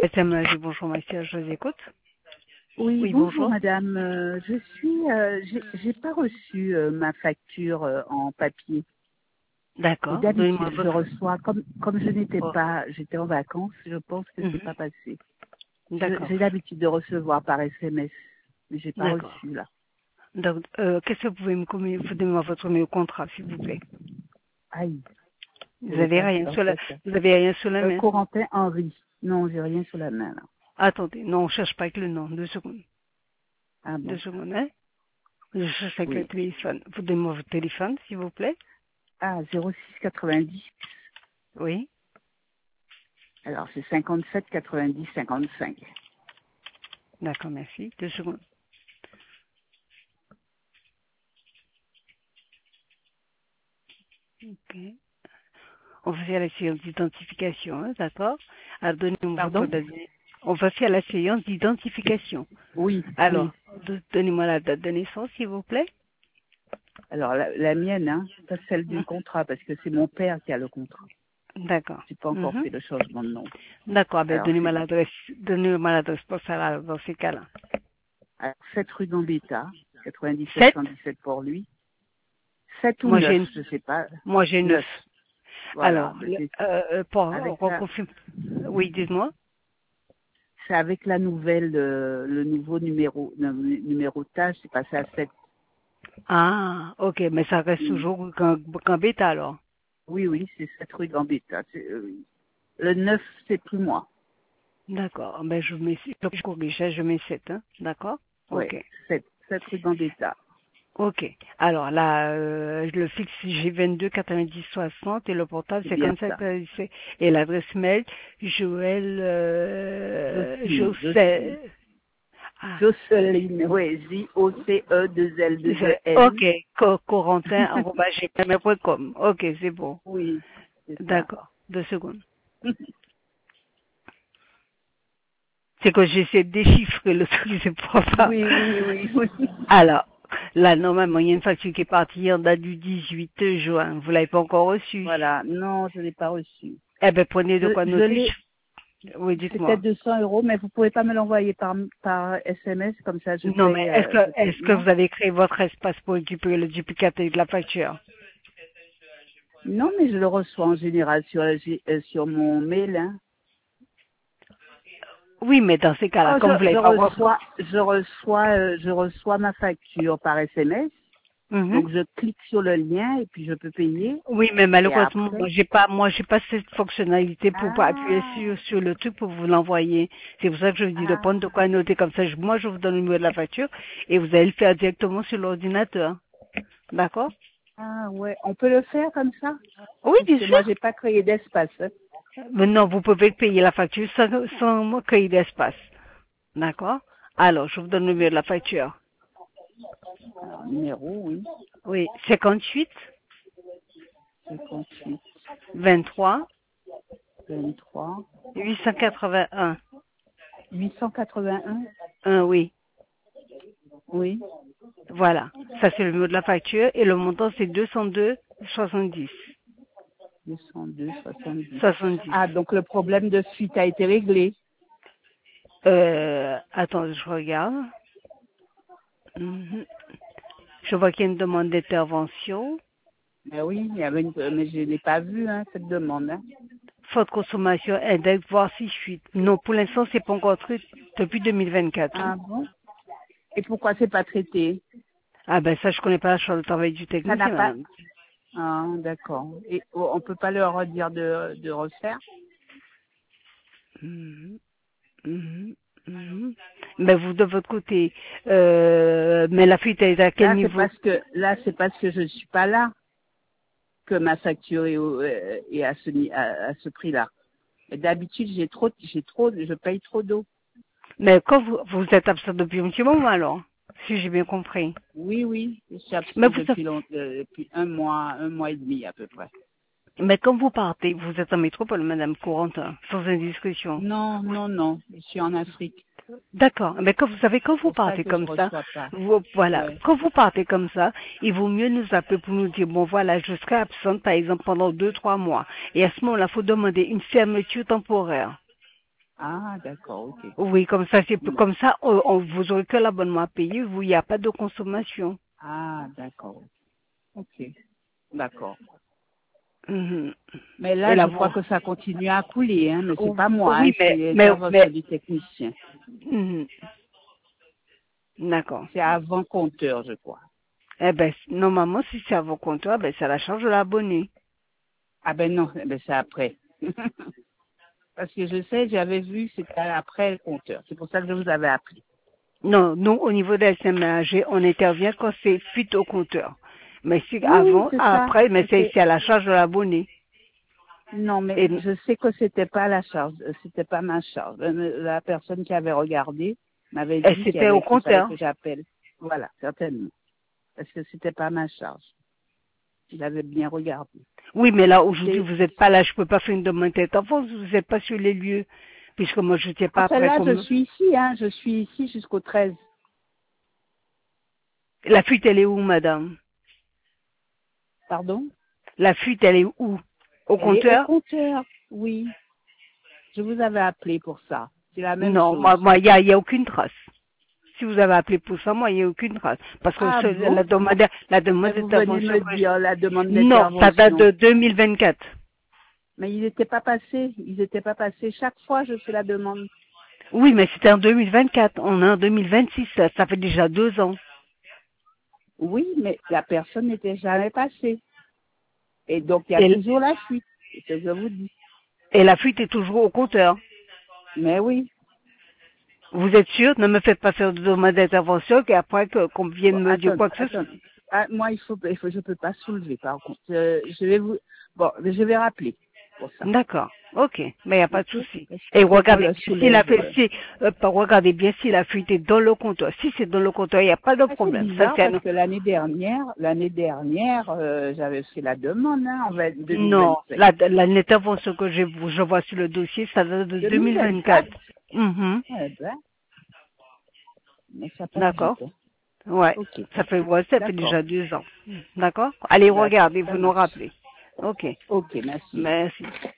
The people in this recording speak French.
SMAG, bonjour monsieur, je vous écoute. Oui, Oui, bonjour bonjour. madame. J'ai pas reçu ma facture en papier. Et D'accord, donnez-moi d'habitude, je votre... reçois, comme je n'étais Oh, pas, j'étais en vacances, je pense que c'est mhm. pas passé. D'accord, J'ai l'habitude de recevoir par SMS, mais j'ai pas d'accord. reçu là. Donc, qu'est-ce que vous pouvez me communiquer? Vous donnez-moi votre numéro de contrat, s'il vous plaît. Aïe, je Vous n'ai avez pas rien sur la, pensé à ça. vous avez rien sur la main? Corentin Henry. Non, j'ai rien sur la main là. Attendez, non, on cherche pas avec le nom. 2 secondes. Ah Deux bon? secondes, hein? Je cherche avec le Oui. téléphone. Vous donnez-moi votre téléphone, s'il vous plaît. Ah, 06 90. Oui. Alors c'est 57 90 55. D'accord, merci. 2 secondes. Ok. On va faire la séance d'identification, hein, d'accord? Alors, donnez-moi votre Pardon? date. On va faire la séance d'identification. Oui, oui. Alors, donnez-moi la date de naissance, s'il vous plaît. Alors la mienne, hein, pas celle du Hein? contrat, parce que c'est mon père qui a le contrat. D'accord. J'ai pas encore Mhm. fait le changement de nom. D'accord, ben Alors c'est donnez-moi l'adresse postale dans ces cas-là. à 7 rue Gambetta, 97 7. 117 pour lui. 7 ou Moi 9, j'ai je sais pas. moi j'ai 9. 9. Voilà. Alors, Mais pour avec la, reconfirmer. Oui, dites-moi. c'est avec la nouvelle, le nouveau numérotage, c'est passé à 7. Ah, ok, mais ça reste Oui, toujours qu'un bêta alors. oui, oui, c'est 7 rue Gambetta. Oui. Le 9, c'est plus moi. D'accord, ben je corrige, ça, je mets 7, hein. D'accord? Ouais, Ok. 7 rue Gambetta. Ok. Alors là, le fixe j'ai 22 90 60 et le portable C'est c'est bien 57 ça. 97 et l'adresse mail Joël Jocelyne. José. Ah, Jocelyne, oui, Jocelyne. ok. Corentin@gmail.com. Ok, c'est bon. Oui, c'est ça. D'accord. 2 secondes. C'est que j'essaie de déchiffrer le truc, c'est pour ça. Oui, oui, oui, oui. Alors, là, normalement, il y a une facture qui est partie en date du 18 juin. Vous l'avez pas encore reçue. Voilà, non, je ne l'ai pas reçu. Eh ben, prenez de quoi Je noter. l'ai, Oui, c'est peut-être dites-moi. 200 €, mais vous pouvez pas me l'envoyer par SMS, comme ça je Non, mais paie, est-ce que non? vous avez créé votre espace pour récupérer le duplicatif de la facture? Non, mais je le reçois en général sur mon mail, hein. Oui, mais dans ces cas-là, Oh, comme vous l'avez pas reçu. je reçois ma facture par SMS. Mhm. Donc je clique sur le lien et puis je peux payer. Oui, mais Et malheureusement, après, moi, j'ai pas cette fonctionnalité pour pas appuyer ah, sur le truc pour vous l'envoyer. C'est pour ça que je vous dis de prendre de ah, quoi noter comme ça. Moi, je vous donne le numéro de la facture et vous allez le faire directement sur l'ordinateur. D'accord? ah, ouais, on peut le faire comme ça? Oui, Parce bien que moi sûr. j'ai pas créé d'espace, hein. Maintenant, vous pouvez payer la facture sans créer d'espace. D'accord? Alors, je vous donne le numéro de la facture. Alors, numéro, oui, Oui, 58 58, 23 23, 881. 881, Oui, oui, voilà. Ça, c'est le numéro de la facture et le montant, c'est 202 70. 202, 70. 70. Ah, donc le problème de fuite a été réglé. Attends, je regarde. Mhm. Je vois qu'il y a une demande d'intervention. Mais oui, il y avait mais je l'ai pas vu, hein, cette demande, hein. Faute consommation, index, voici fuite. Non, pour l'instant, c'est pas encore truc depuis 2024. Hein. Ah bon? Et pourquoi c'est pas traité? Ah ben ça, je connais pas la charge de travail du Ça n'a technicien, pas, madame. ah, d'accord. Et on peut pas leur redire de refaire? Mhm. Mhm. Mhm. Mais vous, de votre côté, mais la fuite est à quel niveau? Là, c'est parce que je suis pas là que ma facture est à ce prix-là. Et d'habitude, je paye trop d'eau. Mais quand vous êtes absent depuis un petit moment alors, si j'ai bien compris. Oui, oui, je suis Mais absent vous, depuis un mois et demi à peu près. mais quand vous partez, vous êtes en métropole, madame Corentin, sans indiscrétion. Non, non, non, je suis en Afrique. D'accord. Mais quand vous savez, quand C'est vous pour ça partez que je comme ça, reçois pas. voilà, Ouais. quand vous partez comme ça, il vaut mieux nous appeler pour nous dire, bon voilà, je serai absente par exemple pendant 2, 3 mois. Et à ce moment-là, il faut demander une fermeture temporaire. Ah, d'accord, ok. Oui, comme ça, comme ça, vous aurez que l'abonnement à payer, vous, il n'y a pas de consommation. Ah, d'accord. Ok, d'accord. Mhm. Mais Et là, là, je crois que ça continue à couler, hein, mais c'est pas moi, hein, oui, c'est l'intervention du technicien. mhm. D'accord. C'est avant compteur, je crois. Eh ben, normalement, si c'est à vos comptoirs, ben, c'est à la charge de l'abonné. Ah ben non, eh ben c'est après. Parce que je sais, j'avais vu, c'était après le compteur. C'est pour ça que je vous avais appelé. Non, nous, au niveau des SMAG, on intervient quand c'est fuite au compteur. Mais si Oui, oui, avant, c'est ça. après, mais C'était. c'est à la charge de l'abonné. Non, mais Et je sais que c'était pas la charge, c'était pas ma charge. La personne qui avait regardé m'avait dit c'était au qu'il fallait compteur. que j'appelle. Voilà, certainement. Parce que c'était pas ma charge. Il avait bien regardé. Oui, mais là, aujourd'hui, C'était. vous n'êtes pas là, je peux pas faire une demande d'intervention, vous n'êtes pas sur les lieux. Puisque moi, je ne sais pas Enfin après là, je comme, suis ici, hein. Je suis ici jusqu'au 13. la fuite, elle est où, madame? Pardon? La fuite, elle est où? Au Elle est au compteur? compteur. Oui. Je vous avais appelé pour ça. C'est la même Non, chose. il y a aucune trace. Si vous avez appelé pour ça, moi, il n'y a aucune trace. Parce que Ah bon? la demande Mais vous venez d'intervention me que dire la demande non, ça date d'intervention. de 2024. Mais ils n'étaient pas passés. Ils n'étaient pas passés. Chaque fois, je fais la demande. Oui, mais c'était en 2024. On est en 2026. Ça fait déjà 2 ans. Oui, mais la personne n'était jamais passée. Et donc, il y a Et, toujours la fuite. C'est ce que je vous dis. et la fuite est toujours au compteur. Mais oui. Vous êtes sûr? Ne me faites pas faire de demande d'intervention qu'après qu'on vienne Bon, me dire attendez, quoi que ce soit. attendez. Ah, moi, je peux pas soulever, par contre. Je vais vous, bon, je vais rappeler pour ça. D'accord. Ok. Mais il n'y a pas de Ok? souci. Parce Et qu'il faut qu'on regardez le bien si la, soulève. regardez bien si la fuite est dans le compteur. Si c'est dans le compteur, il n'y a pas de Ah, c'est problème. Ça, bizarre c'est parce que l'année dernière, j'avais fait la demande, hein, en non, 2025. l'intervention que je vois sur le dossier, ça date de 2024? 2024. Mhm. Eh ben, mais ça passe D'accord. vite, hein. Ouais. Ok. Ouais, ça fait D'accord. déjà 2 ans. D'accord? Allez, D'accord, regardez, ça vous nous marche. rappelez. Ok. Ok, merci. Merci.